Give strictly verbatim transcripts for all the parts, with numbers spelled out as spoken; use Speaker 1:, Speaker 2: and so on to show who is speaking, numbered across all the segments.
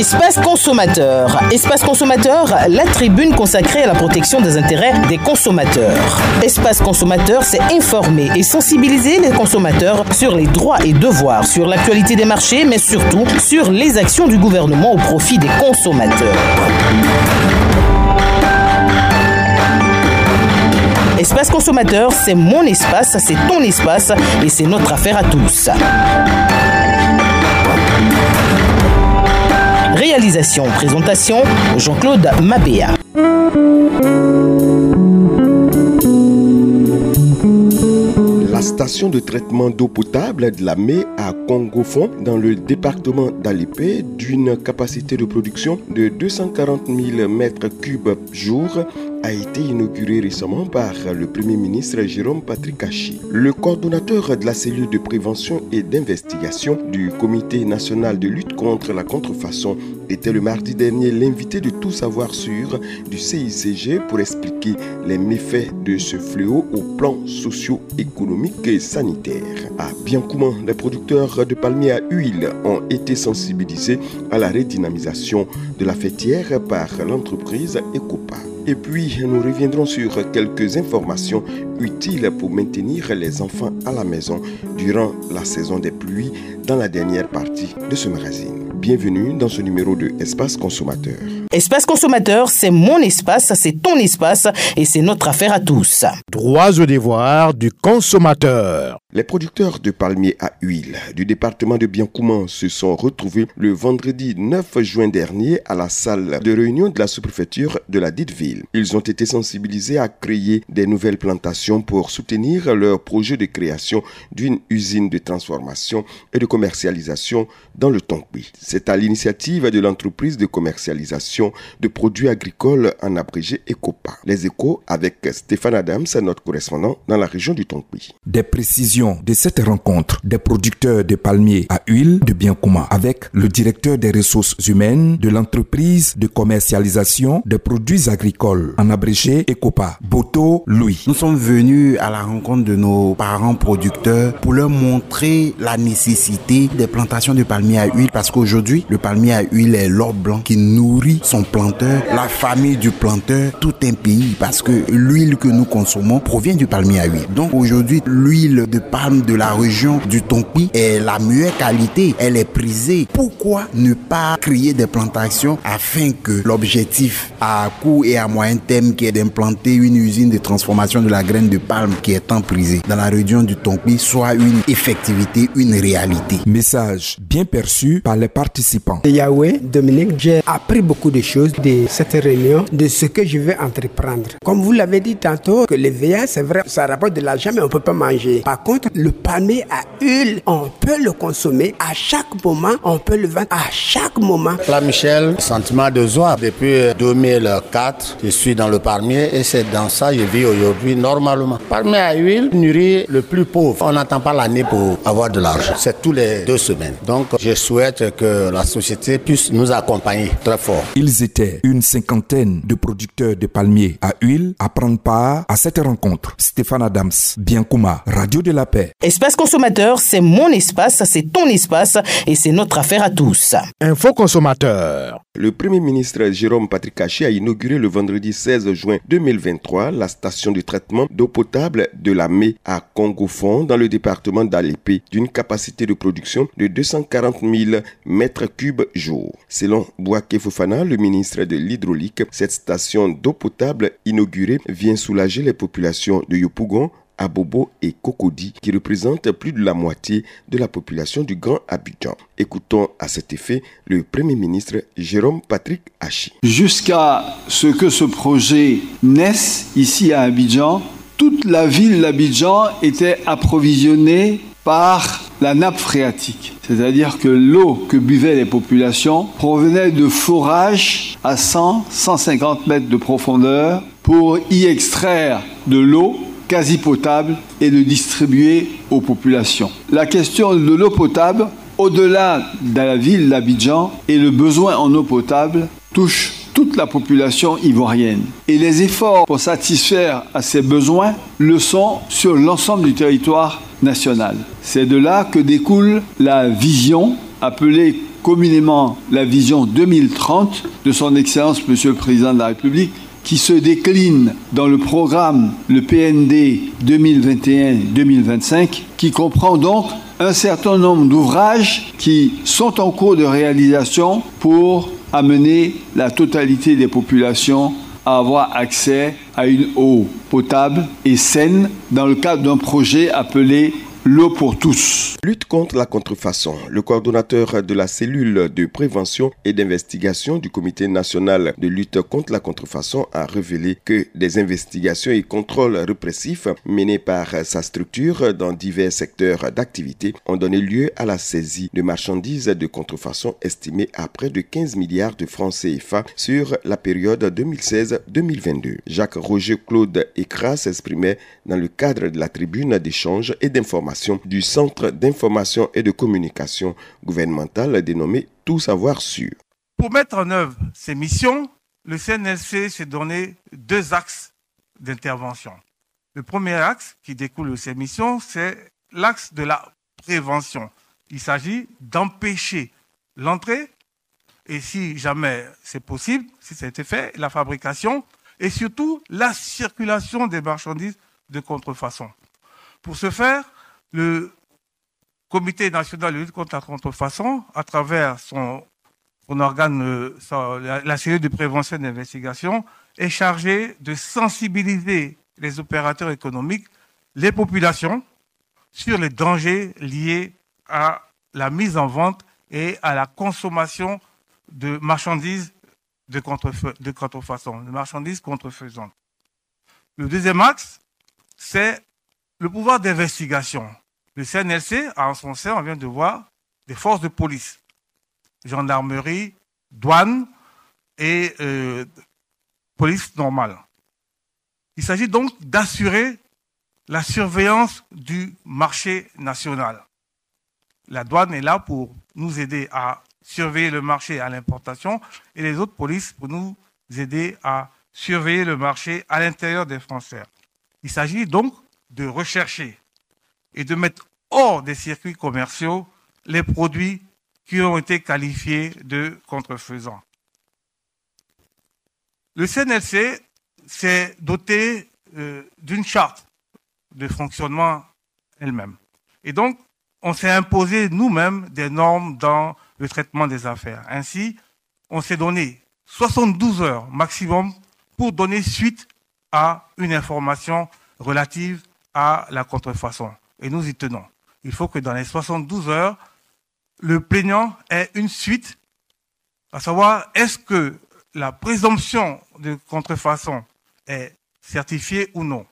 Speaker 1: Espace consommateur. Espace consommateur, la tribune consacrée à la protection des intérêts des consommateurs. Espace consommateur, c'est informer et sensibiliser les consommateurs sur les droits et devoirs, sur l'actualité des marchés, mais surtout sur les actions du gouvernement au profit des consommateurs. Espace consommateur, c'est mon espace, c'est ton espace et c'est notre affaire à tous. Réalisation, présentation, Jean-Claude Mabéa.
Speaker 2: La station de traitement d'eau potable de la Mée à Congo-Fond, dans le département d'Alépé, d'une capacité de production de deux cent quarante mille mètres cubes jour, a été inauguré récemment par le Premier ministre Jérôme Patrick Achi. Le coordonnateur de la cellule de prévention et d'investigation du Comité national de lutte contre la contrefaçon était le mardi dernier l'invité de Tout savoir sur du C I C G pour expliquer les méfaits de ce fléau au plan socio-économique et sanitaire. À Biankouman, les producteurs de palmiers à huile ont été sensibilisés à la redynamisation de la fêtière par l'entreprise Ecopa. Et puis, nous reviendrons sur quelques informations utiles pour maintenir les enfants à la maison durant la saison des pluies dans la dernière partie de ce magazine. Bienvenue dans ce numéro de Espace Consommateur.
Speaker 1: Espace Consommateur, c'est mon espace, c'est ton espace et c'est notre affaire à tous.
Speaker 3: Droits et devoirs du consommateur.
Speaker 2: Les producteurs de palmiers à huile du département de Biankouman se sont retrouvés le vendredi neuf juin dernier à la salle de réunion de la sous-préfecture de la dite ville. Ils ont été sensibilisés à créer des nouvelles plantations pour soutenir leur projet de création d'une usine de transformation et de commercialisation dans le Tonkpi. C'est à l'initiative de l'entreprise de commercialisation de produits agricoles en abrégé Ecopa. Les échos avec Stéphane Adams, notre correspondant dans la région du Tonkpi.
Speaker 4: Des précisions de cette rencontre des producteurs de palmiers à huile de Biankouman avec le directeur des ressources humaines de l'entreprise de commercialisation des produits agricoles en abrégé Ecopa, Boto Louis.
Speaker 5: Nous sommes venus à la rencontre de nos parents producteurs pour leur montrer la nécessité des plantations de palmiers à huile parce qu'aujourd'hui, le palmier à huile est l'or blanc qui nourrit son planteur, la famille du planteur, tout un pays parce que l'huile que nous consommons provient du palmier à huile. Donc aujourd'hui, l'huile de palme de la région du Tonkpi est la meilleure qualité, elle est prisée. Pourquoi ne pas créer des plantations afin que l'objectif à court et à moyen terme qui est d'implanter une usine de transformation de la graine de palme qui est tant prisée dans la région du Tonkpi soit une effectivité, une réalité.
Speaker 4: Message bien perçu par les participants.
Speaker 6: Yahweh, Dominique, j'ai appris beaucoup de choses de cette réunion, de ce que je vais entreprendre. Comme vous l'avez dit tantôt, que les V A, c'est vrai, ça rapporte de l'argent, mais on ne peut pas manger. Par contre, le palmier à huile, on peut le consommer à chaque moment, on peut le vendre à chaque moment.
Speaker 7: Là, Michel, sentiment de joie. Depuis deux mille quatre, je suis dans le palmier et c'est dans ça que je vis aujourd'hui normalement. Palmier à huile nourrit le plus pauvre. On n'attend pas l'année pour avoir de l'argent. C'est tous les deux semaines. Donc, je souhaite que la société puisse nous accompagner très fort.
Speaker 4: Ils étaient une cinquantaine de producteurs de palmiers à huile à prendre part à cette rencontre. Stéphane Adams, Biankouman, Radio de la Paix.
Speaker 1: Espace consommateur, c'est mon espace, c'est ton espace et c'est notre affaire à tous.
Speaker 3: Info consommateur.
Speaker 2: Le Premier ministre Jérôme Patrick Achi a inauguré le vendredi seize juin deux mille vingt-trois la station de traitement d'eau potable de la Mée à Congo-Fond dans le département d'Alépé d'une capacité de production de deux cent quarante mille mètres cubes jour. Selon Bouaké Fofana, le ministre de l'Hydraulique, cette station d'eau potable inaugurée vient soulager les populations de Yopougon, Abobo et Cocody qui représentent plus de la moitié de la population du Grand Abidjan. Écoutons à cet effet le Premier ministre Jérôme Patrick Achi.
Speaker 8: Jusqu'à ce que ce projet naisse ici à Abidjan, toute la ville d'Abidjan était approvisionnée par la nappe phréatique. C'est-à-dire que l'eau que buvaient les populations provenait de forages à cent à cent cinquante mètres de profondeur pour y extraire de l'eau quasi potable et de distribuer aux populations. La question de l'eau potable, au-delà de la ville d'Abidjan et le besoin en eau potable, touche toute la population ivoirienne. Et les efforts pour satisfaire à ces besoins le sont sur l'ensemble du territoire national. C'est de là que découle la vision appelée communément la vision deux mille trente de son Excellence Monsieur le Président de la République, qui se décline dans le programme, le P N D deux mille vingt et un deux mille vingt-cinq, qui comprend donc un certain nombre d'ouvrages qui sont en cours de réalisation pour amener la totalité des populations à avoir accès à une eau potable et saine dans le cadre d'un projet appelé L'eau pour tous.
Speaker 2: Lutte contre la contrefaçon. Le coordonnateur de la cellule de prévention et d'investigation du Comité national de lutte contre la contrefaçon a révélé que des investigations et contrôles répressifs menés par sa structure dans divers secteurs d'activité ont donné lieu à la saisie de marchandises de contrefaçon estimées à près de quinze milliards de francs C F A sur la période deux mille seize deux mille vingt-deux. Jacques-Roger Claude Écras s'exprimait dans le cadre de la tribune d'échange et d'information du Centre d'information et de communication gouvernementale dénommé Tout savoir sûr.
Speaker 9: Pour mettre en œuvre ces missions, le C N L C s'est donné deux axes d'intervention. Le premier axe qui découle de ces missions, c'est l'axe de la prévention. Il s'agit d'empêcher l'entrée et, si jamais c'est possible, si ça a été fait, la fabrication et surtout la circulation des marchandises de contrefaçon. Pour ce faire, le Comité national de lutte contre la contrefaçon, à travers son, son organe, son, la, la cellule de prévention et d'investigation, est chargé de sensibiliser les opérateurs économiques, les populations, sur les dangers liés à la mise en vente et à la consommation de marchandises de, contrefa- de contrefaçon, de marchandises contrefaisantes. Le deuxième axe, c'est le pouvoir d'investigation. Le C N L C a en son sein, on vient de voir, des forces de police, gendarmerie, douane et euh, police normale. Il s'agit donc d'assurer la surveillance du marché national. La douane est là pour nous aider à surveiller le marché à l'importation et les autres polices pour nous aider à surveiller le marché à l'intérieur des frontières. Il s'agit donc de rechercher et de mettre hors des circuits commerciaux les produits qui ont été qualifiés de contrefaisants. Le C N L C s'est doté euh, d'une charte de fonctionnement elle-même. Et donc, on s'est imposé nous-mêmes des normes dans le traitement des affaires. Ainsi, on s'est donné soixante-douze heures maximum pour donner suite à une information relative à la contrefaçon. Et nous y tenons. Il faut que dans les soixante-douze heures, le plaignant ait une suite, à savoir est-ce que la présomption de contrefaçon est certifiée ou non.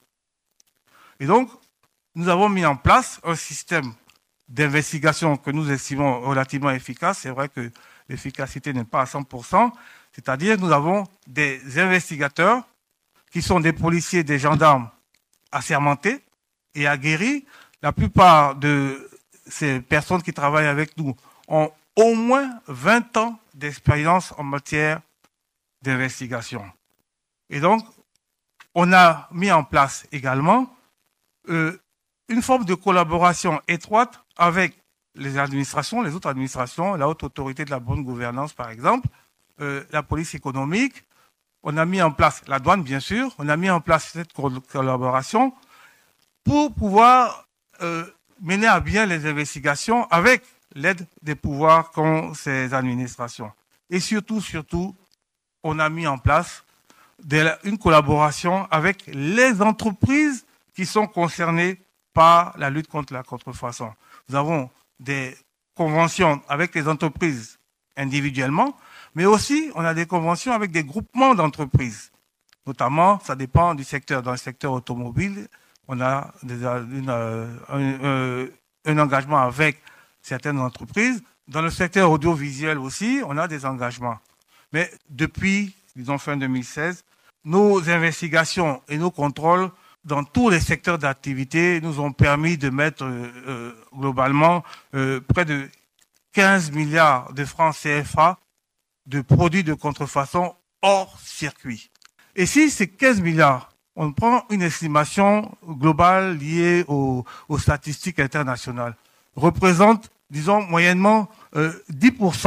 Speaker 9: Et donc, nous avons mis en place un système d'investigation que nous estimons relativement efficace. C'est vrai que l'efficacité n'est pas à cent pour cent. C'est-à-dire nous avons des investigateurs qui sont des policiers, des gendarmes assermentés et aguerris. La plupart de ces personnes qui travaillent avec nous ont au moins vingt ans d'expérience en matière d'investigation. Et donc, on a mis en place également euh, une forme de collaboration étroite avec les administrations, les autres administrations, la haute autorité de la bonne gouvernance par exemple, euh, la police économique. On a mis en place la douane bien sûr, on a mis en place cette collaboration pour pouvoir euh, mener à bien les investigations avec l'aide des pouvoirs qu'ont ces administrations. Et surtout, surtout, on a mis en place des, une collaboration avec les entreprises qui sont concernées par la lutte contre la contrefaçon. Nous avons des conventions avec les entreprises individuellement, mais aussi on a des conventions avec des groupements d'entreprises. Notamment, ça dépend du secteur. Dans le secteur automobile, on a des, une, euh, un, un, un engagement avec certaines entreprises. Dans le secteur audiovisuel aussi, on a des engagements. Mais depuis, disons fin deux mille seize, nos investigations et nos contrôles dans tous les secteurs d'activité nous ont permis de mettre euh, euh, globalement euh, près de quinze milliards de francs C F A de produits de contrefaçon hors circuit. Et si ces quinze milliards, on prend une estimation globale liée aux, aux statistiques internationales, représente, disons, moyennement euh, dix pour cent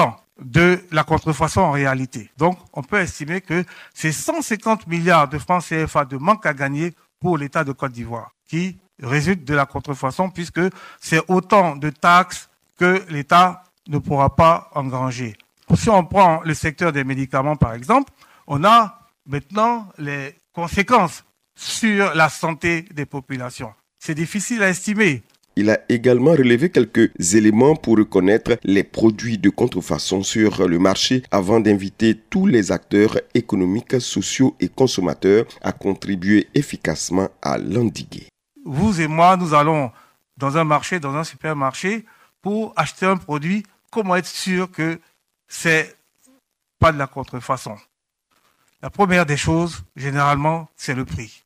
Speaker 9: de la contrefaçon en réalité. Donc, on peut estimer que c'est cent cinquante milliards de francs C F A de manque à gagner pour l'État de Côte d'Ivoire, qui résulte de la contrefaçon, puisque c'est autant de taxes que l'État ne pourra pas engranger. Si on prend le secteur des médicaments, par exemple, on a maintenant les conséquences sur la santé des populations. C'est difficile à estimer.
Speaker 2: Il a également relevé quelques éléments pour reconnaître les produits de contrefaçon sur le marché avant d'inviter tous les acteurs économiques, sociaux et consommateurs à contribuer efficacement à l'endiguer.
Speaker 9: Vous et moi, nous allons dans un marché, dans un supermarché, pour acheter un produit. Comment être sûr que c'est pas de la contrefaçon? La première des choses, généralement, c'est le prix.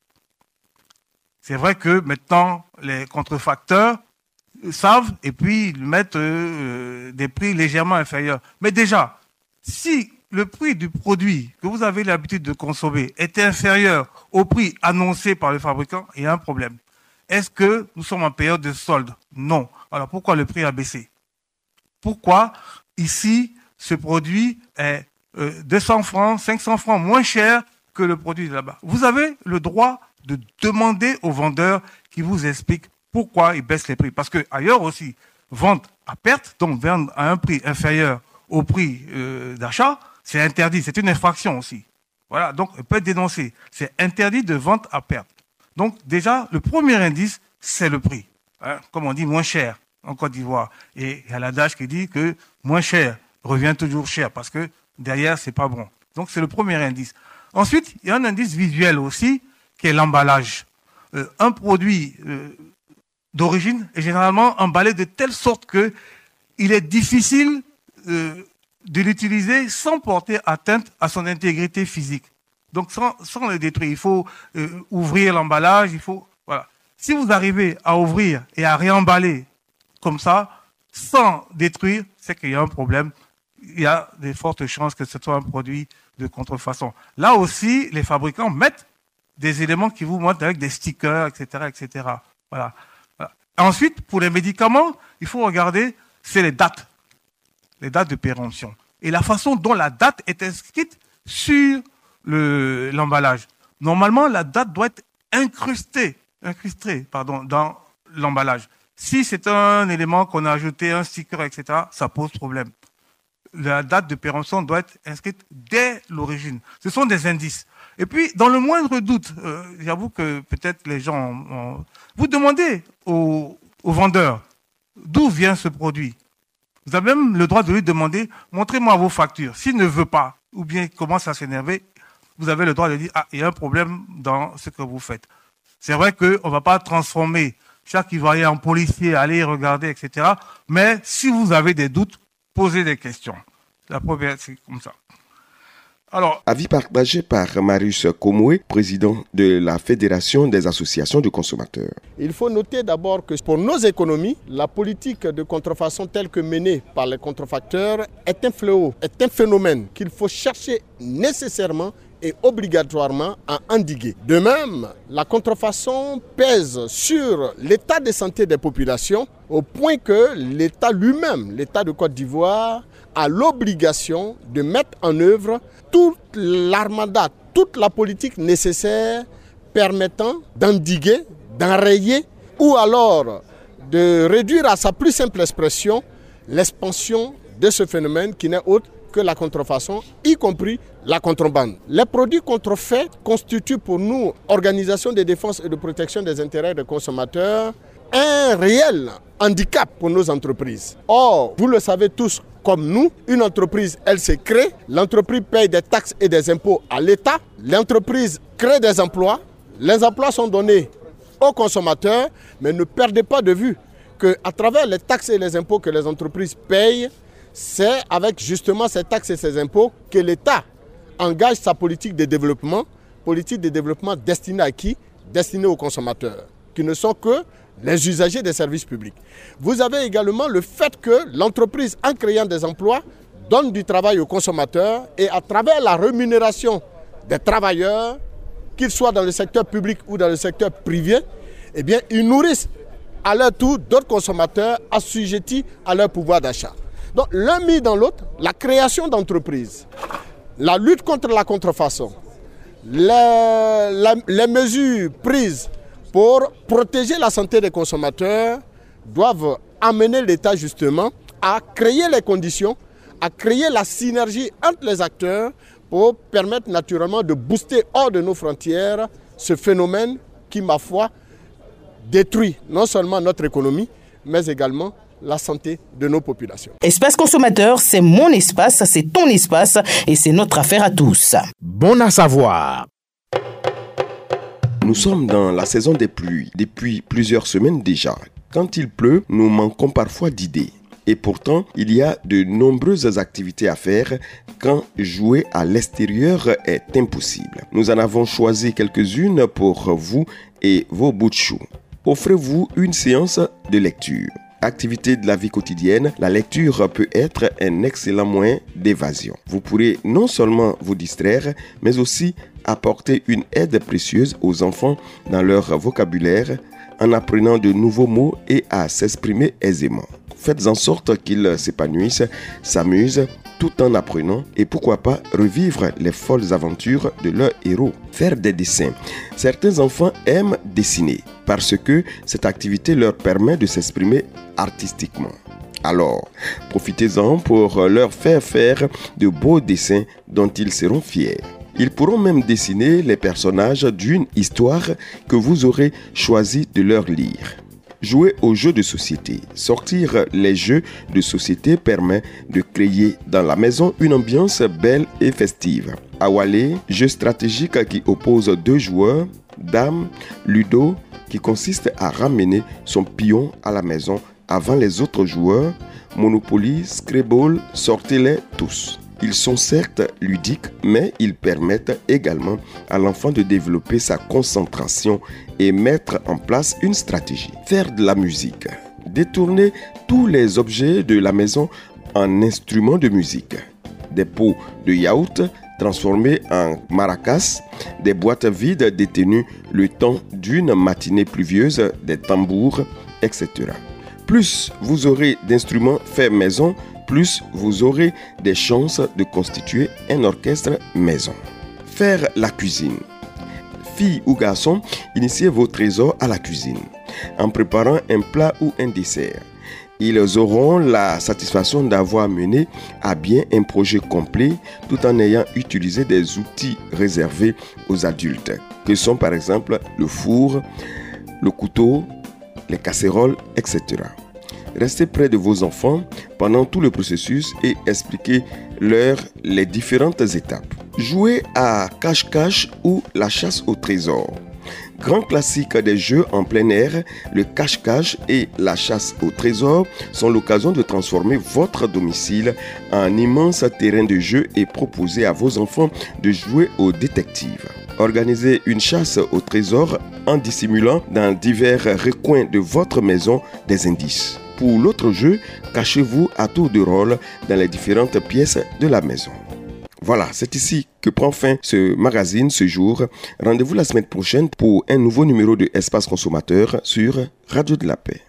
Speaker 9: C'est vrai que maintenant, les contrefacteurs savent et puis ils mettent euh, des prix légèrement inférieurs. Mais déjà, si le prix du produit que vous avez l'habitude de consommer est inférieur au prix annoncé par le fabricant, il y a un problème. Est-ce que nous sommes en période de solde? Non. Alors pourquoi le prix a baissé? Pourquoi ici, ce produit est euh, deux cents francs, cinq cents francs moins cher que le produit de là-bas? Vous avez le droit de demander au vendeur qui vous explique pourquoi il baisse les prix. Parce que ailleurs aussi, vente à perte, donc vendre à un prix inférieur au prix euh, d'achat, c'est interdit, c'est une infraction aussi. Voilà, donc il peut être dénoncé. C'est interdit de vente à perte. Donc déjà, le premier indice, c'est le prix. Hein, comme on dit, moins cher en Côte d'Ivoire. Et il y a l'adage qui dit que moins cher revient toujours cher parce que derrière, c'est pas bon. Donc c'est le premier indice. Ensuite, il y a un indice visuel aussi, qui est l'emballage. Euh, un produit euh, d'origine est généralement emballé de telle sorte que il est difficile euh, de l'utiliser sans porter atteinte à son intégrité physique. Donc sans, sans le détruire, il faut euh, ouvrir l'emballage, il faut voilà. Si vous arrivez à ouvrir et à réemballer comme ça, sans détruire, c'est qu'il y a un problème. Il y a de fortes chances que ce soit un produit de contrefaçon. Là aussi, les fabricants mettent des éléments qui vous montrent avec des stickers, et cetera, et cetera. Voilà. Voilà. Ensuite, pour les médicaments, il faut regarder, c'est les dates, les dates de péremption. Et la façon dont la date est inscrite sur le, l'emballage. Normalement, la date doit être incrustée, incrustée, pardon, dans l'emballage. Si c'est un élément qu'on a ajouté, un sticker, et cetera, ça pose problème. La date de péremption doit être inscrite dès l'origine. Ce sont des indices. Et puis, dans le moindre doute, euh, j'avoue que peut-être les gens... Ont, ont... Vous demandez au, au vendeur d'où vient ce produit. Vous avez même le droit de lui demander, montrez-moi vos factures. S'il ne veut pas, ou bien il commence à s'énerver, vous avez le droit de dire, ah, il y a un problème dans ce que vous faites. C'est vrai qu'on ne va pas transformer chaque Ivoirien en policier, aller regarder, et cetera. Mais si vous avez des doutes, posez des questions. La première, c'est comme ça. Alors,
Speaker 2: avis partagé par Marius Komoué, président de la Fédération des associations de consommateurs.
Speaker 10: Il faut noter d'abord que pour nos économies, la politique de contrefaçon telle que menée par les contrefacteurs est un fléau, est un phénomène qu'il faut chercher nécessairement et obligatoirement à endiguer. De même, la contrefaçon pèse sur l'état de santé des populations au point que l'État lui-même, l'État de Côte d'Ivoire, a l'obligation de mettre en œuvre toute l'armada, toute la politique nécessaire permettant d'endiguer, d'enrayer ou alors de réduire à sa plus simple expression l'expansion de ce phénomène qui n'est autre que la contrefaçon, y compris la contrebande. Les produits contrefaits constituent pour nous, Organisation de défense et de protection des intérêts des consommateurs, un réel handicap pour nos entreprises. Or, vous le savez tous comme nous, une entreprise, elle se crée, l'entreprise paye des taxes et des impôts à l'État, l'entreprise crée des emplois, les emplois sont donnés aux consommateurs, mais ne perdez pas de vue qu'à travers les taxes et les impôts que les entreprises payent, c'est avec justement ces taxes et ces impôts que l'État engage sa politique de développement, politique de développement destinée à qui? Destinée aux consommateurs, qui ne sont que les usagers des services publics. Vous avez également le fait que l'entreprise, en créant des emplois, donne du travail aux consommateurs et à travers la rémunération des travailleurs, qu'ils soient dans le secteur public ou dans le secteur privé, eh bien, ils nourrissent à leur tour d'autres consommateurs assujettis à leur pouvoir d'achat. Donc l'un mis dans l'autre, la création d'entreprises, la lutte contre la contrefaçon, les, la, les mesures prises pour protéger la santé des consommateurs doivent amener l'État justement à créer les conditions, à créer la synergie entre les acteurs pour permettre naturellement de booster hors de nos frontières ce phénomène qui, ma foi, détruit non seulement notre économie, mais également la santé de nos populations.
Speaker 1: Espace consommateur, c'est mon espace, c'est ton espace et c'est notre affaire à tous.
Speaker 3: Bon à savoir.
Speaker 2: Nous sommes dans la saison des pluies depuis plusieurs semaines déjà. Quand il pleut, nous manquons parfois d'idées. Et pourtant, il y a de nombreuses activités à faire quand jouer à l'extérieur est impossible. Nous en avons choisi quelques-unes pour vous et vos bouts de chou. Offrez-vous une séance de lecture. Activité de la vie quotidienne, la lecture peut être un excellent moyen d'évasion. Vous pourrez non seulement vous distraire, mais aussi apporter une aide précieuse aux enfants dans leur vocabulaire en apprenant de nouveaux mots et à s'exprimer aisément. Faites en sorte qu'ils s'épanouissent, s'amusent, tout en apprenant et pourquoi pas revivre les folles aventures de leurs héros. Faire des dessins. Certains enfants aiment dessiner parce que cette activité leur permet de s'exprimer artistiquement. Alors, profitez-en pour leur faire faire de beaux dessins dont ils seront fiers. Ils pourront même dessiner les personnages d'une histoire que vous aurez choisi de leur lire. Jouer aux jeux de société. Sortir les jeux de société permet de créer dans la maison une ambiance belle et festive. Awale, jeu stratégique qui oppose deux joueurs. Dame, Ludo, qui consiste à ramener son pion à la maison avant les autres joueurs. Monopoly, Scrabble, sortez-les tous. Ils sont certes ludiques, mais ils permettent également à l'enfant de développer sa concentration et mettre en place une stratégie. Faire de la musique. Détourner tous les objets de la maison en instruments de musique. Des pots de yaourt transformés en maracas, des boîtes vides détenues le temps d'une matinée pluvieuse, des tambours, et cetera. Plus vous aurez d'instruments faits maison, plus vous aurez des chances de constituer un orchestre maison. Faire la cuisine. Filles ou garçons, initiez vos trésors à la cuisine en préparant un plat ou un dessert. Ils auront la satisfaction d'avoir mené à bien un projet complet tout en ayant utilisé des outils réservés aux adultes, que sont par exemple le four, le couteau, les casseroles, et cetera. Restez près de vos enfants pendant tout le processus et expliquez-leur les différentes étapes. Jouez à cache-cache ou la chasse au trésor. Grand classique des jeux en plein air, le cache-cache et la chasse au trésor sont l'occasion de transformer votre domicile en immense terrain de jeu et proposer à vos enfants de jouer aux détectives. Organisez une chasse au trésor en dissimulant dans divers recoins de votre maison des indices. Pour l'autre jeu, cachez-vous à tour de rôle dans les différentes pièces de la maison. Voilà, c'est ici que prend fin ce magazine ce jour. Rendez-vous la semaine prochaine pour un nouveau numéro de Espace Consommateur sur Radio de la Paix.